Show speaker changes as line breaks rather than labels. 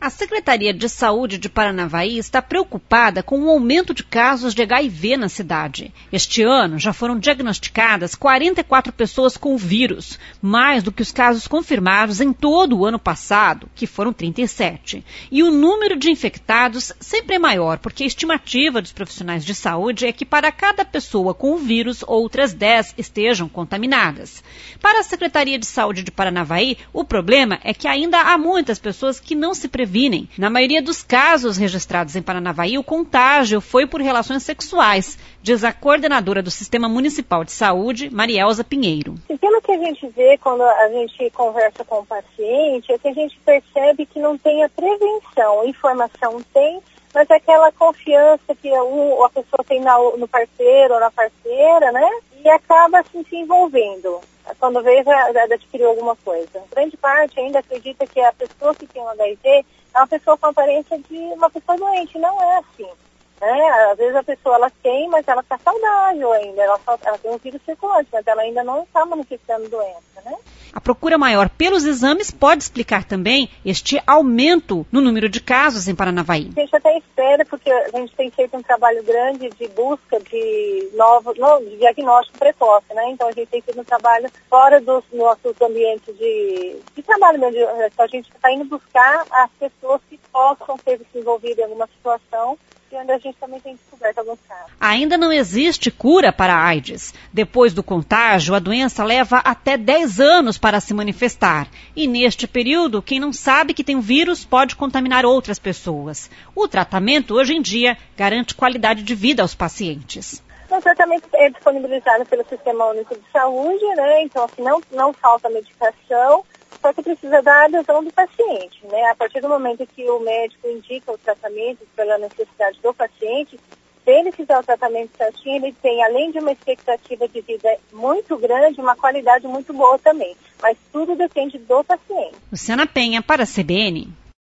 A Secretaria de Saúde de Paranavaí está preocupada com o aumento de casos de HIV na cidade. Este ano já foram diagnosticadas 44 pessoas com o vírus, mais do que os casos confirmados em todo o ano passado, que foram 37. E o número de infectados sempre é maior, porque a estimativa dos profissionais de saúde é que para cada pessoa com o vírus, outras 10 estejam contaminadas. Para a Secretaria de Saúde de Paranavaí, o problema é que ainda há muitas pessoas que não se previnem. Na maioria dos casos registrados em Paranavaí, o contágio foi por relações sexuais, diz a coordenadora do Sistema Municipal de Saúde, Marielza Pinheiro.
Pelo que a gente vê quando a gente conversa com o paciente, é que a gente percebe que não tem a prevenção. A informação tem, mas é aquela confiança que a pessoa tem no parceiro ou na parceira, né? E acaba assim, se envolvendo. Quando vê, já adquiriu alguma coisa. Grande parte ainda acredita que a pessoa que tem o HIV é uma pessoa com aparência de uma pessoa doente. Não é assim. Né? Às vezes a pessoa ela tem, mas ela está saudável ainda. Ela tem um vírus circulante, mas ela ainda não está manifestando doença, né?
A procura maior pelos exames pode explicar também este aumento no número de casos em Paranavaí.
A gente até espera, porque a gente tem feito um trabalho grande de busca de de diagnóstico precoce, né? Então a gente tem feito um trabalho fora dos nossos ambientes de trabalho mesmo. Então a gente está indo buscar as pessoas que possam ter se envolvido em alguma situação, e onde a gente também tem descoberto alguns casos.
Ainda não existe cura para a AIDS. Depois do contágio, a doença leva até 10 anos para se manifestar. E neste período, quem não sabe que tem o vírus pode contaminar outras pessoas. O tratamento, hoje em dia, garante qualidade de vida aos pacientes.
O tratamento é disponibilizado pelo Sistema Único de Saúde, né? Então, assim, não falta medicação. Só que precisa da adesão do paciente, né? A partir do momento que o médico indica o tratamento pela necessidade do paciente, se ele fizer o tratamento certinho, ele tem, além de uma expectativa de vida muito grande, uma qualidade muito boa também. Mas tudo depende do paciente.
Luciana Penha, para a CBN.